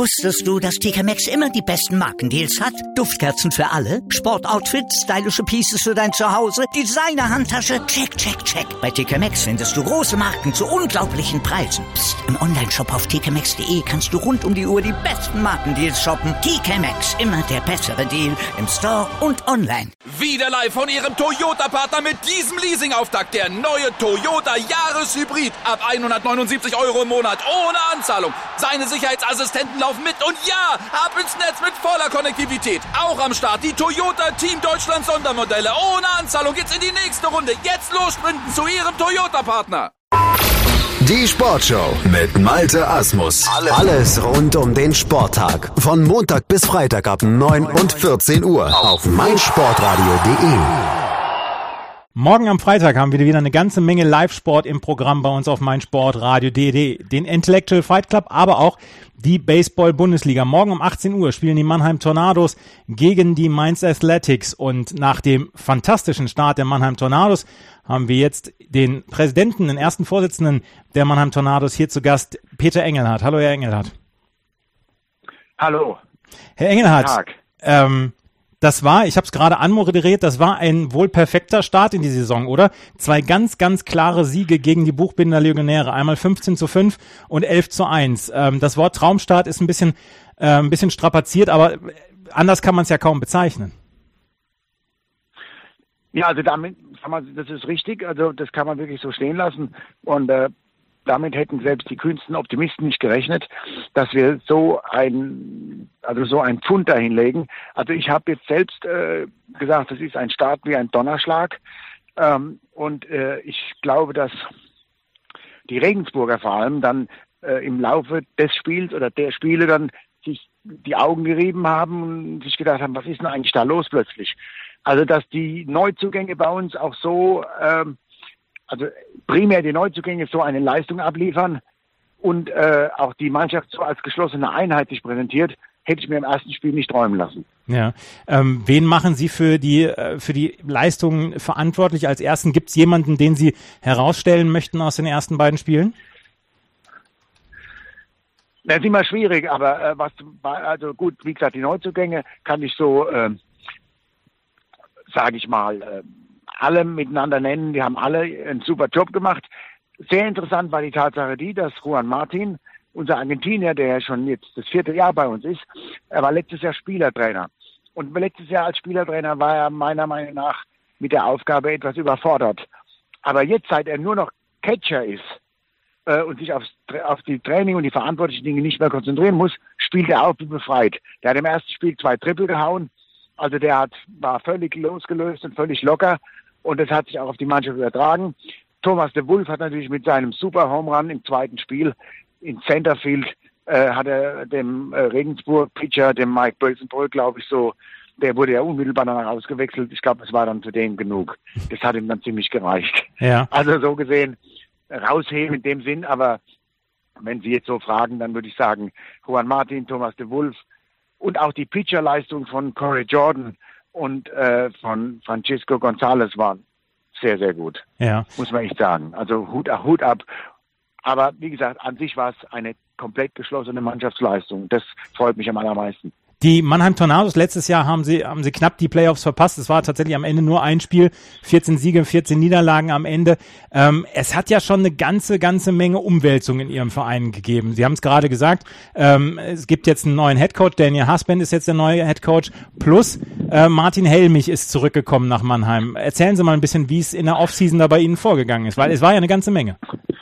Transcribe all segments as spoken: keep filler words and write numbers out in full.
Wusstest du, dass T K Maxx immer die besten Markendeals hat? Duftkerzen für alle, Sportoutfits, stylische Pieces für dein Zuhause, Designer-Handtasche, check, check, check. Bei T K Maxx findest du große Marken zu unglaublichen Preisen. Psst. Im Onlineshop auf t k maxx punkt d e kannst du rund um die Uhr die besten Markendeals shoppen. T K Maxx, immer der bessere Deal im Store und online. Wieder live von Ihrem Toyota-Partner mit diesem Leasing-Auftakt. Der neue Toyota Jahreshybrid. Ab hundertneunundsiebzig Euro im Monat ohne Anzahlung. Seine Sicherheitsassistenten laufen mit und ja, ab ins Netz mit voller Konnektivität. Auch am Start die Toyota Team Deutschland Sondermodelle. Ohne Anzahlung geht's in die nächste Runde. Jetzt los sprinten zu Ihrem Toyota-Partner. Die Sportshow mit Malte Asmus. Alles rund um den Sporttag. Von Montag bis Freitag ab neun und vierzehn Uhr auf meinsportradio punkt de. Morgen am Freitag haben wir wieder eine ganze Menge Live-Sport im Programm bei uns auf meinsportradio punkt de. Den Intellectual Fight Club, aber auch die Baseball-Bundesliga. Morgen um achtzehn Uhr spielen die Mannheim Tornados gegen die Mainz Athletics. Und nach dem fantastischen Start der Mannheim Tornados haben wir jetzt den Präsidenten, den ersten Vorsitzenden der Mannheim Tornados hier zu Gast, Peter Engelhardt. Hallo, Herr Engelhardt. Hallo. Herr Engelhardt, Guten Tag. Ähm, das war, ich habe es gerade anmoderiert, das war ein wohl perfekter Start in die Saison, oder? Zwei ganz, ganz klare Siege gegen die Buchbinder Legionäre. Einmal fünfzehn zu fünf und elf zu eins. Ähm, das Wort Traumstart ist ein bisschen, äh, ein bisschen strapaziert, aber anders kann man es ja kaum bezeichnen. Ja, also damit, das ist richtig, also das kann man wirklich so stehen lassen und äh, damit hätten selbst die kühnsten Optimisten nicht gerechnet, dass wir so ein, also so ein Pfund dahinlegen. Also ich habe jetzt selbst äh, gesagt, das ist ein Start wie ein Donnerschlag ähm, und äh, ich glaube, dass die Regensburger vor allem dann äh, im Laufe des Spiels oder der Spiele dann sich die Augen gerieben haben und sich gedacht haben, was ist denn eigentlich da los plötzlich? Also dass die Neuzugänge bei uns auch so, ähm, also primär die Neuzugänge so eine Leistung abliefern und äh, auch die Mannschaft so als geschlossene Einheit sich präsentiert, hätte ich mir im ersten Spiel nicht träumen lassen. Ja, ähm, wen machen Sie für die äh, für die Leistungen verantwortlich? Als ersten, gibt es jemanden, den Sie herausstellen möchten aus den ersten beiden Spielen? Das ist immer schwierig, aber äh, was also gut, wie gesagt, die Neuzugänge kann ich so äh, sage ich mal, äh, alle miteinander nennen. Die haben alle einen super Job gemacht. Sehr interessant war die Tatsache die, dass Juan Martin, unser Argentinier, der ja schon jetzt das vierte Jahr bei uns ist, er war letztes Jahr Spielertrainer. Und letztes Jahr als Spielertrainer war er meiner Meinung nach mit der Aufgabe etwas überfordert. Aber jetzt, seit er nur noch Catcher ist äh, und sich aufs, auf die Training und die verantwortlichen Dinge nicht mehr konzentrieren muss, spielt er auf wie befreit. Der hat im ersten Spiel zwei Triple gehauen. Also der hat, war völlig losgelöst und völlig locker und das hat sich auch auf die Mannschaft übertragen. Thomas de Wulf hat natürlich mit seinem super Home Run im zweiten Spiel in Centerfield äh, hat er dem äh, Regensburg-Pitcher, dem Mike Bölzenbrück, glaube ich so, der wurde ja unmittelbar danach ausgewechselt. Ich glaube, es war dann für den genug. Das hat ihm dann ziemlich gereicht. Ja. Also so gesehen rausheben in dem Sinn, aber wenn Sie jetzt so fragen, dann würde ich sagen, Juan Martin, Thomas de Wulf, und auch die Pitcherleistung von Corey Jordan und äh, von Francisco Gonzalez waren sehr, sehr gut. Ja. Muss man echt sagen. Also Hut, Hut ab. Aber wie gesagt, an sich war es eine komplett geschlossene Mannschaftsleistung. Das freut mich am allermeisten. Die Mannheim Tornados, letztes Jahr haben sie, haben sie knapp die Playoffs verpasst. Es war tatsächlich am Ende nur ein Spiel, vierzehn Siege, vierzehn Niederlagen am Ende. Ähm, es hat ja schon eine ganze, ganze Menge Umwälzung in ihrem Verein gegeben. Sie haben es gerade gesagt, ähm, es gibt jetzt einen neuen Headcoach, Daniel Husband ist jetzt der neue Headcoach, plus äh, Martin Helmich ist zurückgekommen nach Mannheim. Erzählen Sie mal ein bisschen, wie es in der Offseason da bei Ihnen vorgegangen ist, weil es war ja eine ganze Menge.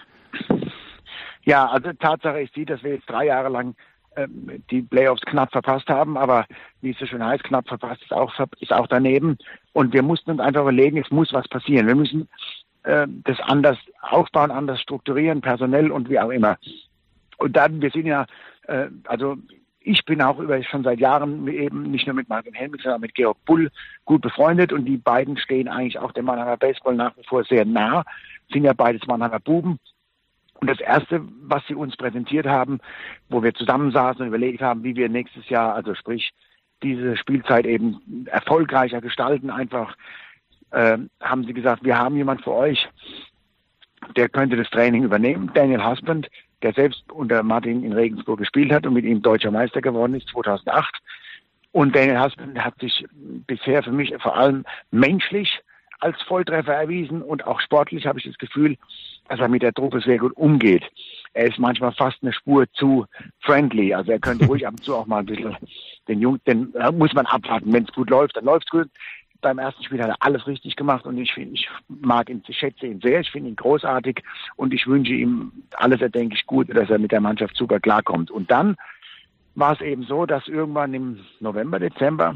Ja, also Tatsache ist die, dass wir jetzt drei Jahre lang die Playoffs knapp verpasst haben, aber wie es so schön heißt, knapp verpasst ist auch, ist auch daneben. Und wir mussten uns einfach überlegen, es muss was passieren. Wir müssen äh, das anders aufbauen, anders strukturieren, personell und wie auch immer. Und dann, wir sind ja, äh, also ich bin auch über schon seit Jahren eben nicht nur mit Martin Helmich, sondern mit Georg Bull gut befreundet und die beiden stehen eigentlich auch dem Mannheimer Baseball nach wie vor sehr nah, sind ja beides Mannheimer Buben. Und das Erste, was sie uns präsentiert haben, wo wir zusammensaßen und überlegt haben, wie wir nächstes Jahr, also sprich diese Spielzeit eben erfolgreicher gestalten, einfach äh, haben sie gesagt, wir haben jemand für euch, der könnte das Training übernehmen. Daniel Husband der selbst unter Martin in Regensburg gespielt hat und mit ihm deutscher Meister geworden ist, zweitausendacht. Und Daniel Husband hat sich bisher für mich vor allem menschlich als Volltreffer erwiesen und auch sportlich habe ich das Gefühl, dass er mit der Truppe sehr gut umgeht. Er ist manchmal fast eine Spur zu friendly, also er könnte ruhig ab und zu auch mal ein bisschen den Jungen, den äh, muss man abwarten. Wenn es gut läuft, dann läuft es gut. Beim ersten Spiel hat er alles richtig gemacht und ich finde, ich mag ihn, ich schätze ihn sehr, ich finde ihn großartig und ich wünsche ihm alles erdenklich Gute, dass er mit der Mannschaft super klarkommt. Und dann war es eben so, dass irgendwann im November, Dezember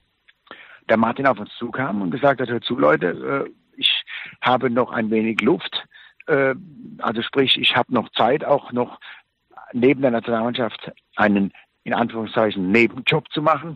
der Martin auf uns zukam und gesagt hat, hör zu Leute, äh, ich habe noch ein wenig Luft, äh, also sprich, ich habe noch Zeit, auch noch neben der Nationalmannschaft einen, in Anführungszeichen, Nebenjob zu machen.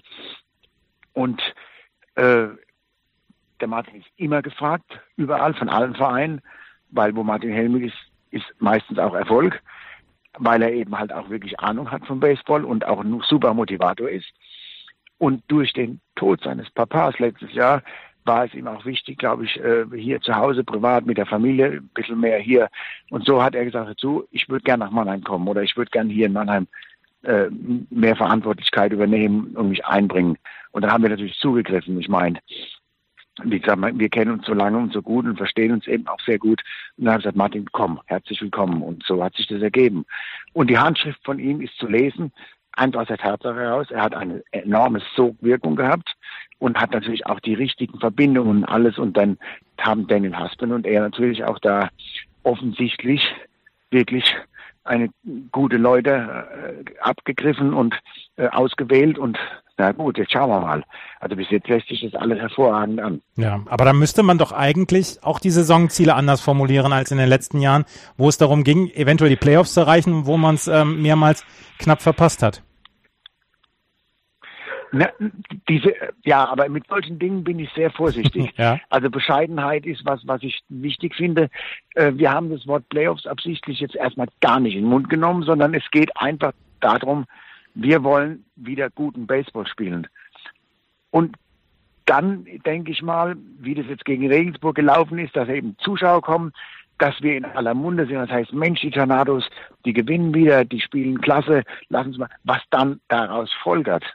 Und äh, der Martin ist immer gefragt, überall, von allen Vereinen, weil wo Martin Helmig ist, ist meistens auch Erfolg, weil er eben halt auch wirklich Ahnung hat vom Baseball und auch ein super Motivator ist. Und durch den Tod seines Papas letztes Jahr war es ihm auch wichtig, glaube ich, hier zu Hause, privat, mit der Familie, ein bisschen mehr hier. Und so hat er gesagt, dazu, ich würde gerne nach Mannheim kommen oder ich würde gerne hier in Mannheim äh, mehr Verantwortlichkeit übernehmen und mich einbringen. Und dann haben wir natürlich zugegriffen. Ich meine, wie gesagt, wir kennen uns so lange und so gut und verstehen uns eben auch sehr gut. Und dann habe ich gesagt, Martin, komm, herzlich willkommen. Und so hat sich das ergeben. Und die Handschrift von ihm ist zu lesen, einfach aus der Tatsache heraus, er hat eine enorme Sogwirkung gehabt und hat natürlich auch die richtigen Verbindungen und alles. Und dann haben Daniel Husband und er natürlich auch da offensichtlich wirklich eine gute Leute äh, abgegriffen und äh, ausgewählt und na gut, jetzt schauen wir mal. Also bis jetzt lässt sich das alles hervorragend an. Ja, aber da müsste man doch eigentlich auch die Saisonziele anders formulieren als in den letzten Jahren, wo es darum ging, eventuell die Playoffs zu erreichen, wo man es ähm, mehrmals knapp verpasst hat. Na, diese, ja, aber mit solchen Dingen bin ich sehr vorsichtig. Ja. Also Bescheidenheit ist was, was ich wichtig finde. Äh, wir haben das Wort Playoffs absichtlich jetzt erstmal gar nicht in den Mund genommen, sondern es geht einfach darum, wir wollen wieder guten Baseball spielen. Und dann denke ich mal, wie das jetzt gegen Regensburg gelaufen ist, dass eben Zuschauer kommen, dass wir in aller Munde sind. Das heißt, Mensch, die Tornados, die gewinnen wieder, die spielen klasse, lassen Sie mal, was dann daraus folgert.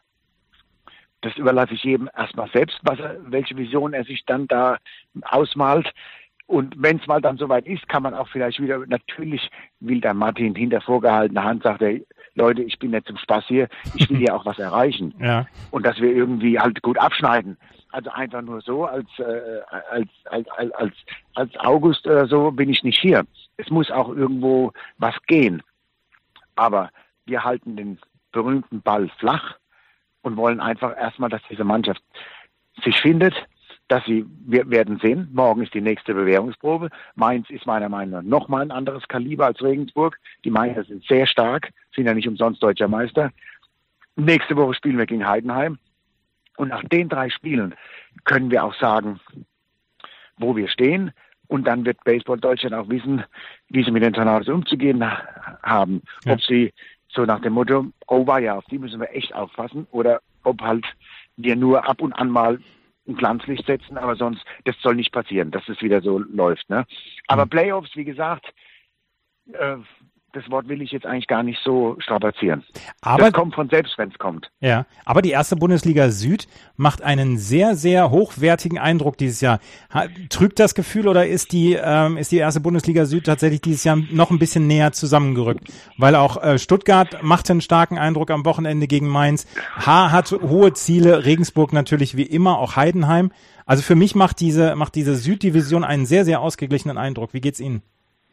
Das überlasse ich jedem erstmal selbst, was er, welche Vision er sich dann da ausmalt. Und wenn es mal dann soweit ist, kann man auch vielleicht wieder, natürlich will der Martin hinter vorgehaltener Hand, sagt er, Leute, ich bin nicht zum Spaß hier, ich will ja auch was erreichen. Ja. Und dass wir irgendwie halt gut abschneiden. Also einfach nur so, als, äh, als, als, als, als, als August oder so bin ich nicht hier. Es muss auch irgendwo was gehen. Aber wir halten den berühmten Ball flach und wollen einfach erstmal, dass diese Mannschaft sich findet, dass sie, wir werden sehen, morgen ist die nächste Bewährungsprobe. Mainz ist meiner Meinung nach nochmal ein anderes Kaliber als Regensburg. Die Mainzer sind sehr stark, sind ja nicht umsonst deutscher Meister. Nächste Woche spielen wir gegen Heidenheim. Und nach den drei Spielen können wir auch sagen, wo wir stehen. Und dann wird Baseball Deutschland auch wissen, wie sie mit den Tornados umzugehen haben. Ja. Ob sie so nach dem Motto, oh war ja, auf die müssen wir echt aufpassen. Oder ob halt wir nur ab und an mal ein Glanzlicht setzen, aber sonst, das soll nicht passieren, dass es wieder so läuft. Ne? Aber mhm. Playoffs, wie gesagt, äh, das Wort will ich jetzt eigentlich gar nicht so strapazieren. Aber das kommt von selbst, wenn es kommt. Ja, aber die erste Bundesliga Süd macht einen sehr, sehr hochwertigen Eindruck dieses Jahr. Trügt das Gefühl oder ist die ähm, ist die erste Bundesliga Süd tatsächlich dieses Jahr noch ein bisschen näher zusammengerückt? Weil auch äh, Stuttgart macht einen starken Eindruck am Wochenende gegen Mainz. H hat hohe Ziele, Regensburg natürlich wie immer, auch Heidenheim. Also für mich macht diese macht diese Süddivision einen sehr, sehr ausgeglichenen Eindruck. Wie geht's Ihnen?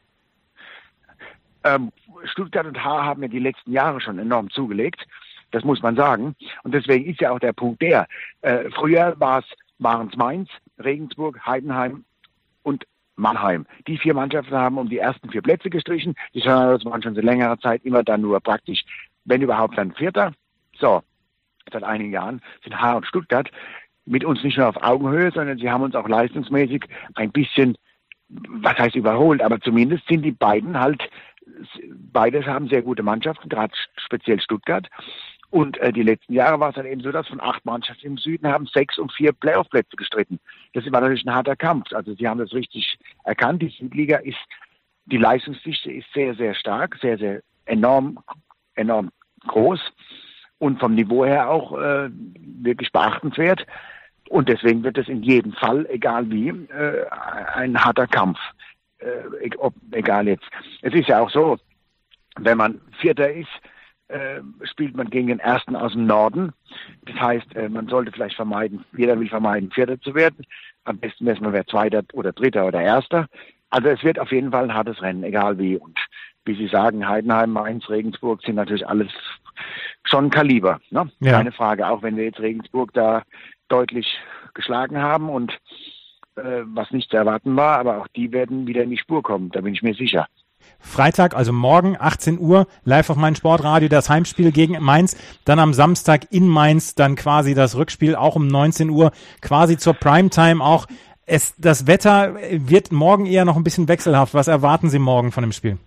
Stuttgart und H haben ja die letzten Jahre schon enorm zugelegt, das muss man sagen. Und deswegen ist ja auch der Punkt der, äh, früher waren es Mainz, Regensburg, Heidenheim und Mannheim. Die vier Mannschaften haben um die ersten vier Plätze gestrichen. Die Tornados waren schon seit längerer Zeit immer dann nur praktisch, wenn überhaupt, dann Vierter. So, seit einigen Jahren sind H und Stuttgart mit uns nicht nur auf Augenhöhe, sondern sie haben uns auch leistungsmäßig ein bisschen, was heißt überholt, aber zumindest sind die beiden halt, beide haben sehr gute Mannschaften, gerade speziell Stuttgart. Und äh, die letzten Jahre war es dann eben so, dass von acht Mannschaften im Süden haben sechs und vier Playoff-Plätze gestritten. Das war natürlich ein harter Kampf. Also sie haben das richtig erkannt. Die Südliga ist die Leistungsdichte ist sehr, sehr stark, sehr, sehr enorm, enorm groß und vom Niveau her auch äh, wirklich beachtenswert. Und deswegen wird es in jedem Fall, egal wie, äh, ein harter Kampf. Äh, ob, egal jetzt. Es ist ja auch so, wenn man Vierter ist, äh, spielt man gegen den Ersten aus dem Norden. Das heißt, äh, man sollte vielleicht vermeiden, jeder will vermeiden, Vierter zu werden. Am besten wäre es, man wäre Zweiter oder Dritter oder Erster. Also es wird auf jeden Fall ein hartes Rennen, egal wie. Und wie Sie sagen, Heidenheim, Mainz, Regensburg sind natürlich alles schon Kaliber. Ne? Ja. Keine Frage, auch wenn wir jetzt Regensburg da deutlich geschlagen haben und äh, was nicht zu erwarten war, aber auch die werden wieder in die Spur kommen, da bin ich mir sicher. Freitag, also morgen, achtzehn Uhr, live auf Meinsportradio, das Heimspiel gegen Mainz. Dann am Samstag in Mainz dann quasi das Rückspiel, auch um neunzehn Uhr, quasi zur Primetime auch. Es, das Wetter wird morgen eher noch ein bisschen wechselhaft. Was erwarten Sie morgen von dem Spiel?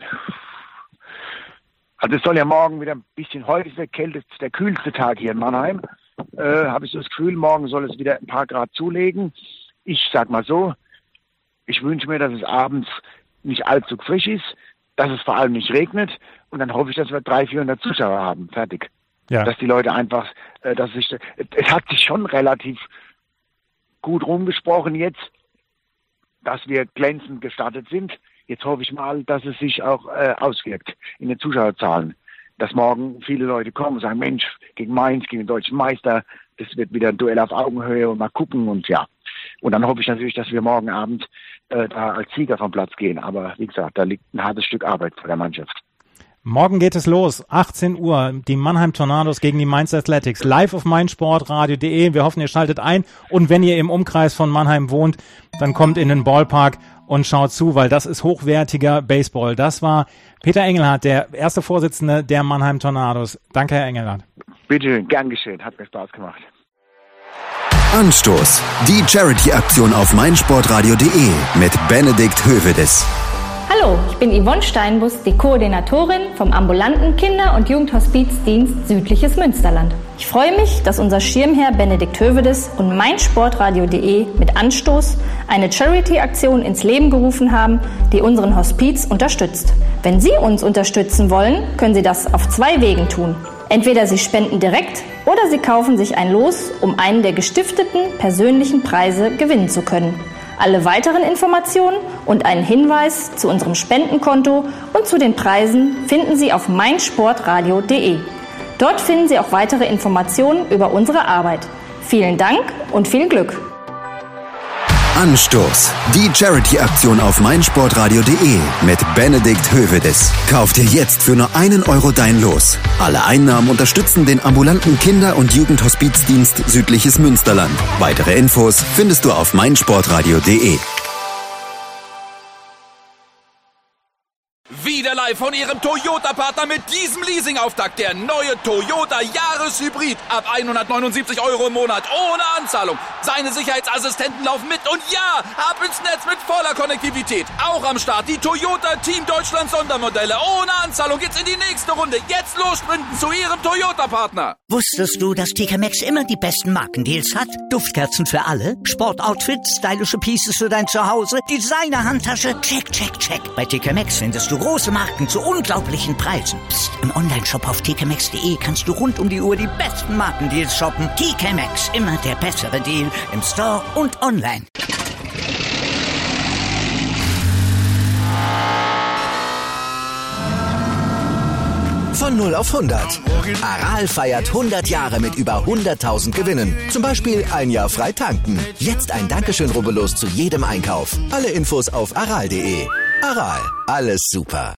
Also es soll ja morgen wieder ein bisschen, heute ist der kälteste, der kühlste Tag hier in Mannheim. Äh, habe ich so das Gefühl, morgen soll es wieder ein paar Grad zulegen. Ich sag mal so, ich wünsche mir, dass es abends nicht allzu frisch ist, dass es vor allem nicht regnet und dann hoffe ich, dass wir dreihundert, vierhundert Zuschauer haben. Fertig. Ja. Dass die Leute einfach, äh, dass sich, es hat sich schon relativ gut rumgesprochen jetzt, dass wir glänzend gestartet sind. Jetzt hoffe ich mal, dass es sich auch äh, auswirkt in den Zuschauerzahlen. Dass morgen viele Leute kommen und sagen, Mensch, gegen Mainz, gegen den deutschen Meister, das wird wieder ein Duell auf Augenhöhe und mal gucken und ja. Und dann hoffe ich natürlich, dass wir morgen Abend äh, da als Sieger vom Platz gehen. Aber wie gesagt, da liegt ein hartes Stück Arbeit vor der Mannschaft. Morgen geht es los, achtzehn Uhr, die Mannheim Tornados gegen die Mainz Athletics, live auf meinsportradio punkt de. Wir hoffen, ihr schaltet ein und wenn ihr im Umkreis von Mannheim wohnt, dann kommt in den Ballpark und schaut zu, weil das ist hochwertiger Baseball. Das war Peter Engelhardt, der erste Vorsitzende der Mannheim Tornados. Danke, Herr Engelhardt. Bitte, gern geschehen, hat mir Spaß gemacht. Anstoß, die Charity-Aktion auf meinsportradio punkt de mit Benedikt Hövedes. Hallo, ich bin Yvonne Steinbus, die Koordinatorin vom ambulanten Kinder- und Jugendhospizdienst Südliches Münsterland. Ich freue mich, dass unser Schirmherr Benedikt Hövedes und meinsportradio punkt de mit Anstoß eine Charity-Aktion ins Leben gerufen haben, die unseren Hospiz unterstützt. Wenn Sie uns unterstützen wollen, können Sie das auf zwei Wegen tun. Entweder Sie spenden direkt oder Sie kaufen sich ein Los, um einen der gestifteten persönlichen Preise gewinnen zu können. Alle weiteren Informationen und einen Hinweis zu unserem Spendenkonto und zu den Preisen finden Sie auf meinsportradio punkt de. Dort finden Sie auch weitere Informationen über unsere Arbeit. Vielen Dank und viel Glück! Anstoß, die Charity-Aktion auf meinsportradio punkt de mit Benedikt Hövedes. Kauf dir jetzt für nur einen Euro dein Los. Alle Einnahmen unterstützen den ambulanten Kinder- und Jugendhospizdienst Südliches Münsterland. Weitere Infos findest du auf meinsportradio punkt de. Wieder live von Ihrem Toyota-Partner mit diesem Leasing-Auftakt. Der neue Toyota Jahreshybrid. Ab hundertneunundsiebzig Euro im Monat. Ohne Anzahlung. Seine Sicherheitsassistenten laufen mit. Und ja, ab ins Netz mit voller Konnektivität. Auch am Start die Toyota Team Deutschland Sondermodelle. Ohne Anzahlung geht's in die nächste Runde. Jetzt los sprinten zu Ihrem Toyota-Partner. Wusstest du, dass T K Maxx immer die besten Markendeals hat? Duftkerzen für alle, Sportoutfits, stylische Pieces für dein Zuhause, Designer-Handtasche, check, check, check. Bei T K Maxx findest du große Marken zu unglaublichen Preisen. Psst. Im Onlineshop auf t k maxx punkt de kannst du rund um die Uhr die besten Markendeals shoppen. T K Maxx, immer der bessere Deal im Store und online. Von null auf hundert. Aral feiert hundert Jahre mit über hunderttausend Gewinnen. Zum Beispiel ein Jahr frei tanken. Jetzt ein Dankeschön, rubbellos zu jedem Einkauf. Alle Infos auf aral punkt de. Aral, alles super.